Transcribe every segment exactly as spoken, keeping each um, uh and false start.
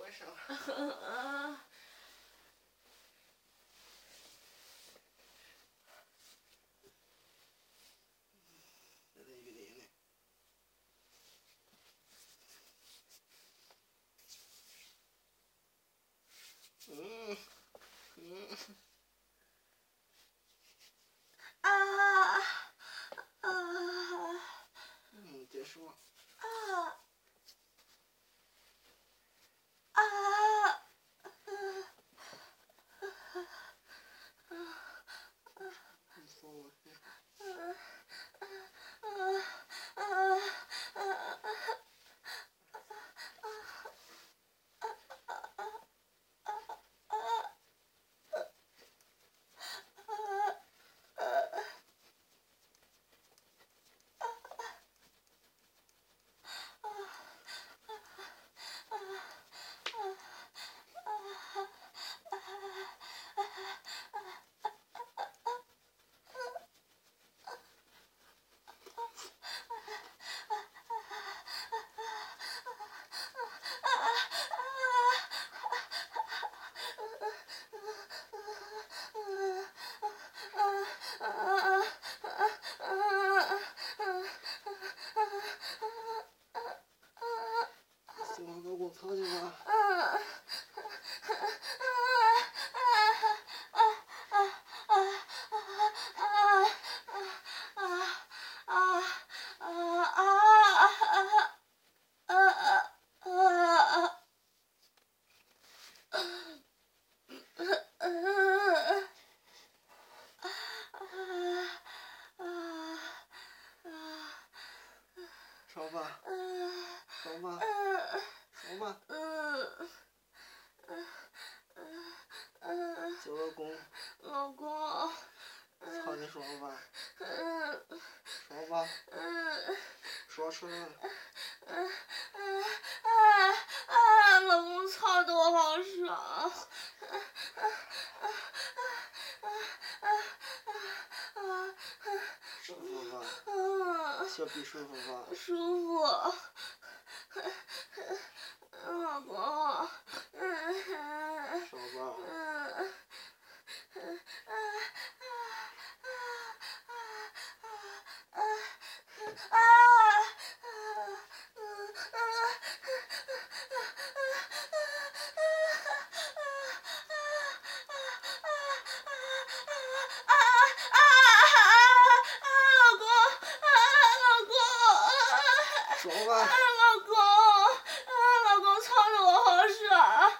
没事。 啊。 这得雨淋呢。嗯嗯。 啊啊。 嗯，结束。 啊。啊。 你说我是。喜欢搞工操去吧。说吧，说吧，说吧。叫老公。 老公。 操你说吧。说吧。说出来。 老公操的我好爽。 舒服吧？小臂舒服吧？ 舒服。老公。 说吧。说吧。 老公，老公操的我好爽。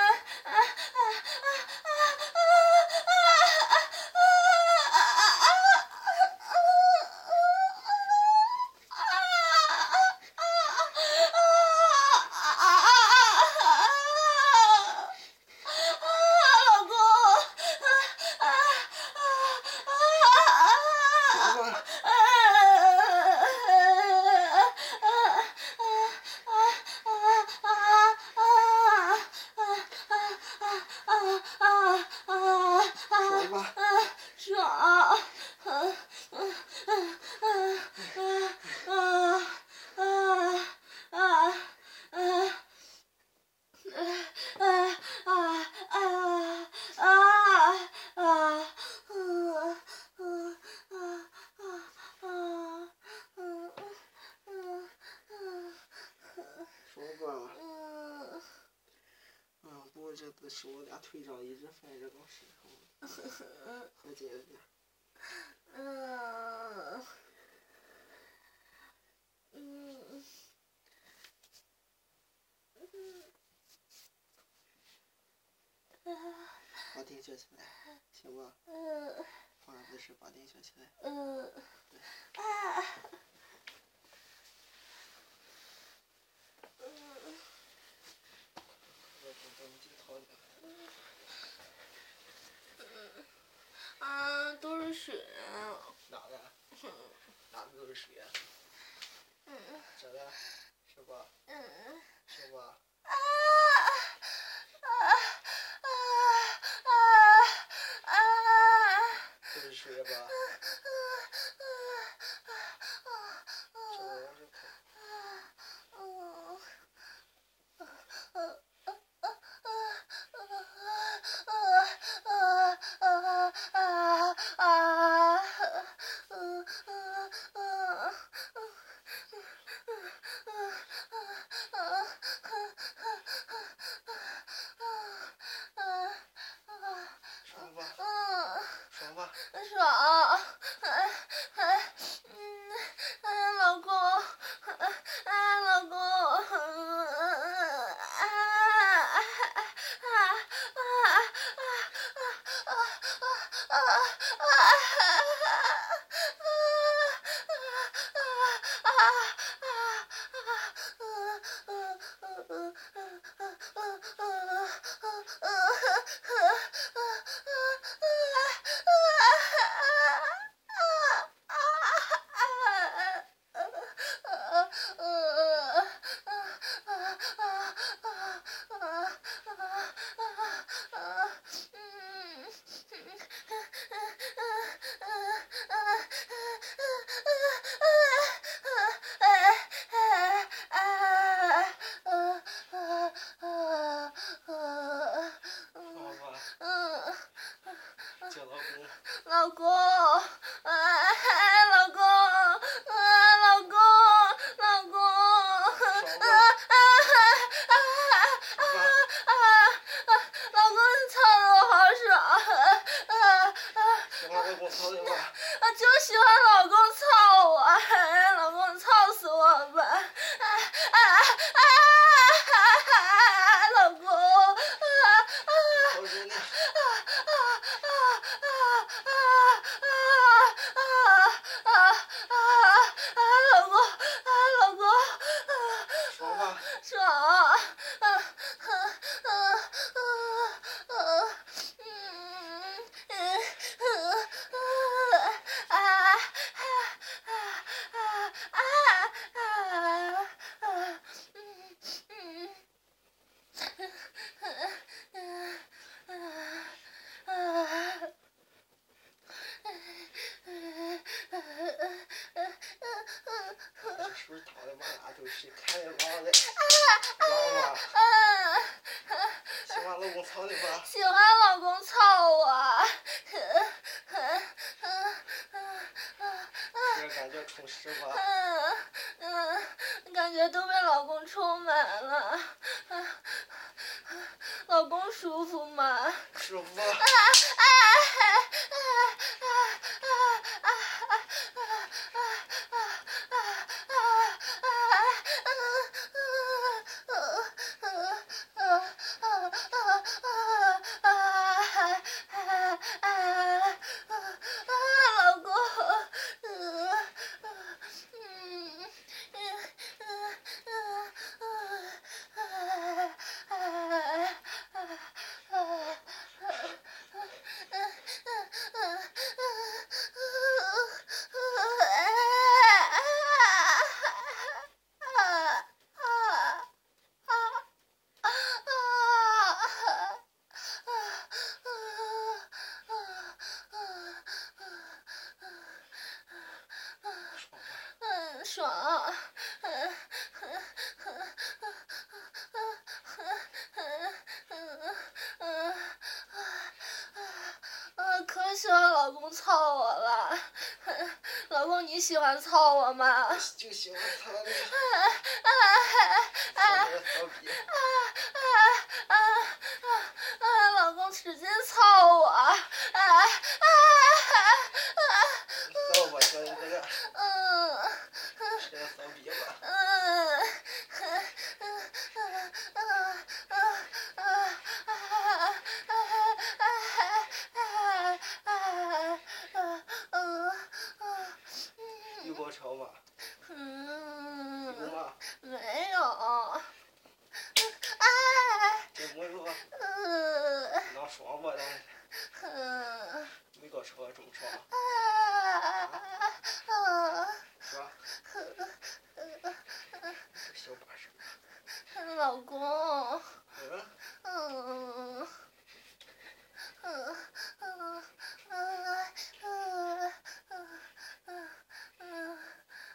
这不是我俩腿上一直反着搞石头，还接着点。 嗯嗯把腚撅起来，行吧？ 嗯。 放下姿势，把腚撅起来。 嗯。 对。 啊。啊，都是水啊！ 哪的？哪的都是水啊？ 嗯。 这的，是吧？ 嗯。 是吧？ 啊啊啊啊啊！ 都是水吧？ 老公，哎，老公，啊，老公，老公，啊啊啊啊啊啊！老公，你操的我好爽，啊啊！ 喜欢老公操的吧？ 啊，就喜欢老公操我，哎，老公，你操死我吧！啊啊啊啊！老公，啊啊操人呢？ 啊啊啊啊啊啊啊啊啊！老公，啊，老公，啊， 爽吧？ 爽，啊啊啊啊啊！嗯嗯嗯啊啊啊啊啊啊！嗯嗯。 这是不是他的妈呀？都是看见王的，王吧？喜欢老公操的吧？ 喜欢老公操我。 这感觉充实吧？ 嗯嗯，感觉都被老公充满了。老公舒服吗？ 舒服吧？ 老公，嗯，爽。嗯，可喜欢老公操我了。老公，你喜欢操我吗？ 就喜欢操的。 啊操你个骚逼！ 啊啊啊啊！老公使劲操我！啊啊啊！ 操吧，小你这个， 嗯是个骚逼吧？ 嗯有高潮吗？ 嗯， 有吗？ 没有。 这没有啊？ 嗯那爽吧，咱嗯没高潮这么爽，是吧？这小把式。 老公， 嗯。 嗯嗯嗯嗯嗯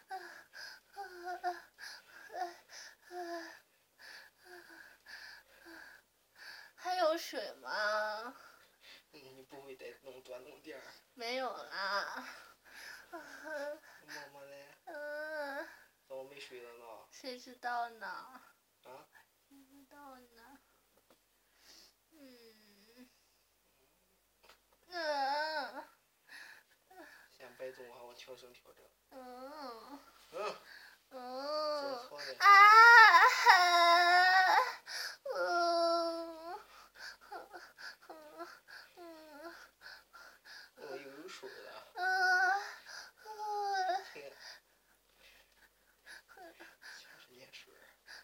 还有水吗？ 你不会再弄多弄点儿？ 没有啦。 妈妈嘞？ 嗯， 怎么没睡了呢？ 谁知道呢？ 啊？ 谁知道呢？嗯嗯。 先别动啊，我调声调整。 嗯嗯。 嗯。 真错的。 啊！嗯嗯我又有水了。 嗯天。全是眼水。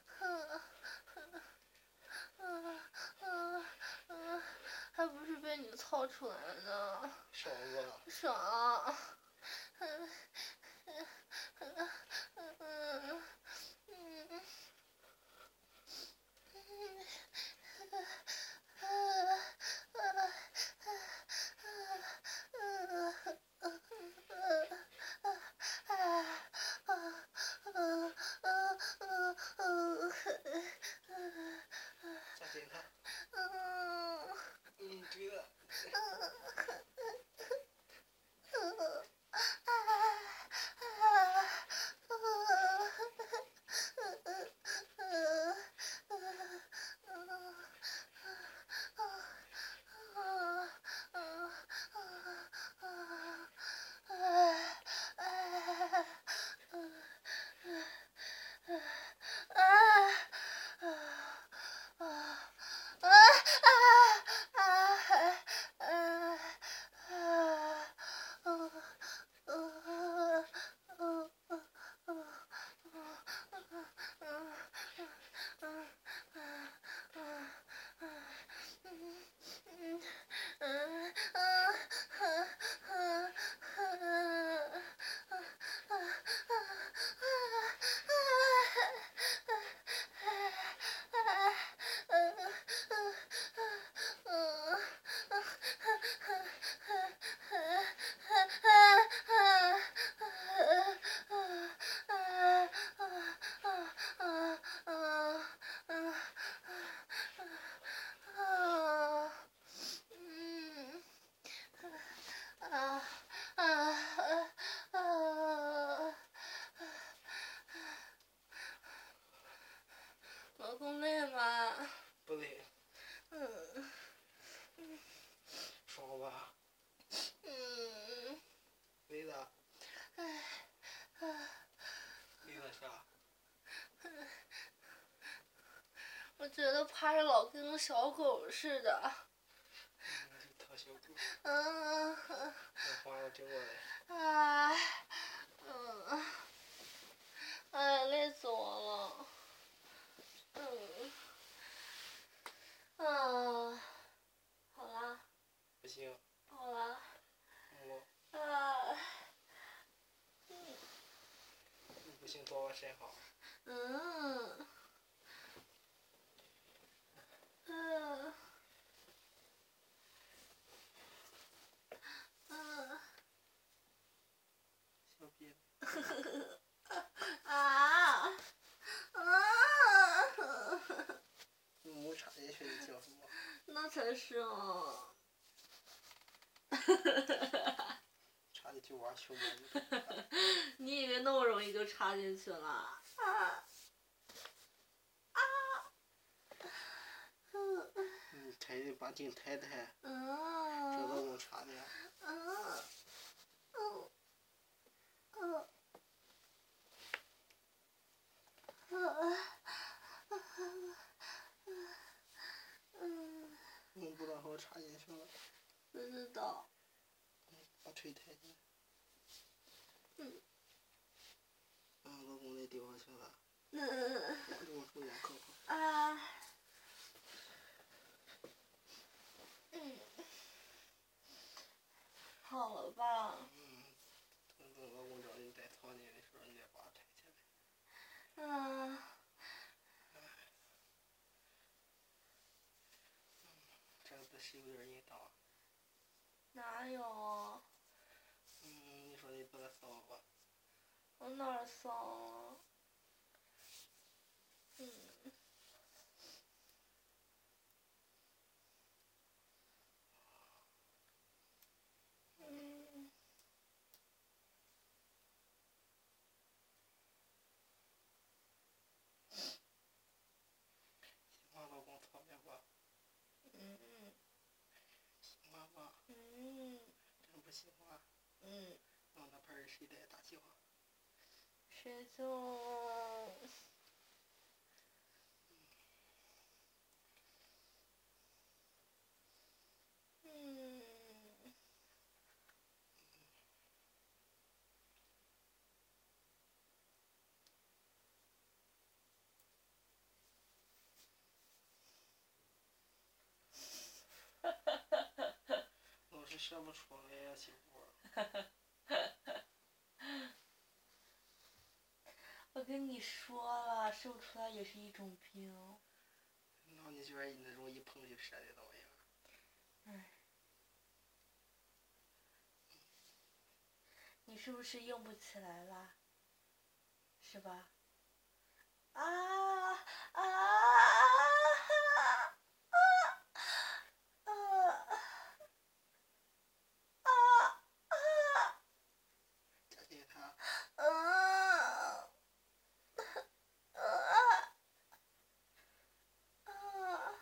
还不是被你操出来的呢。 爽吧？ 爽。嗯嗯嗯嗯嗯。 再点它。 嗯。 嗯，对了。 我觉得趴着老跟个小狗似的。 嗯，就特小狗。 嗯。 那花了整过来。 哎，嗯，哎，累死我了。嗯。啊，好啦。 不行。 好啦。 我。 啊。 你不行，坐我身上。 嗯。嗯。嗯。 小别。 啊。啊。 用木插进去，你叫什么？ 那才是啊。 插进去玩球吗？ 你以为那么容易就插进去了？啊。啊。嗯。 你抬的把劲抬抬。 嗯。 这都能插的。 嗯。嗯。嗯。嗯。嗯。 你不知道我插进去了。 不知道。 把腿抬起来。 嗯。 啊，老公那掉下去了。 嗯。 我这么出点可怕。 啊。嗯。好了吧？ 嗯。等等，老公找你带草泥的时候，你再把它抬起来。 嗯。 这个姿势有点引导。 哪有？ 嗯，你说你把它扫吧。 我哪儿扫了？嗯。嗯。 行吧，老公，操点吧。 嗯。 行吧吧。 嗯。 真不行吧？ 嗯。 让那牌儿谁带大小？ 谁就。嗯。 老是学不出来呀，媳妇儿。 我跟你说了，射不出来也是一种病。 那你觉得你那种一碰就射得到呀？ 哎。你是不是硬不起来了？是吧？啊啊啊啊啊啊！ 夹紧它。 啊啊啊！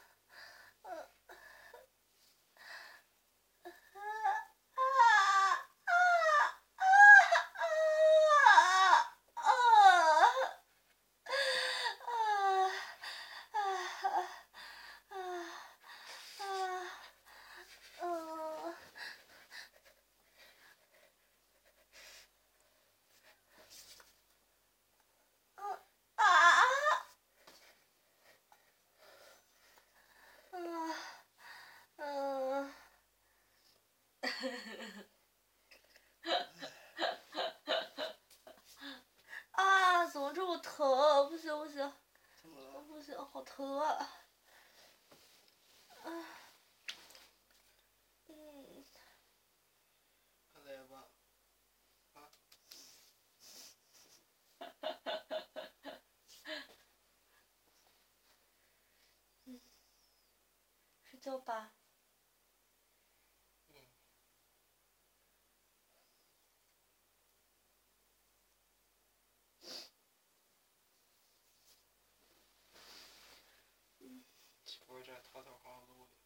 啊！怎么这么疼？不行不行， 怎么了？ 不行，好疼啊！啊。嗯。 来吧。啊。 嗯。睡觉吧。 嗯。媳妇儿，这头头好露的。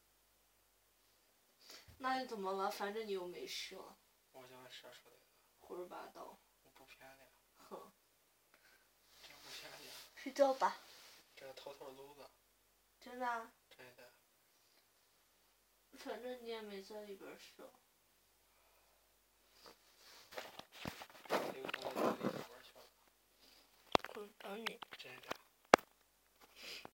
那你怎么了？反正你又没射。 我想射出来的。 胡说八道。 我不骗你。 哼。 真不骗你。 睡觉吧。 这头头露的。 真的、啊？ 真的。 反正你也没在里边说。 刘同学在里边去了。 滚蛋你！ 真的。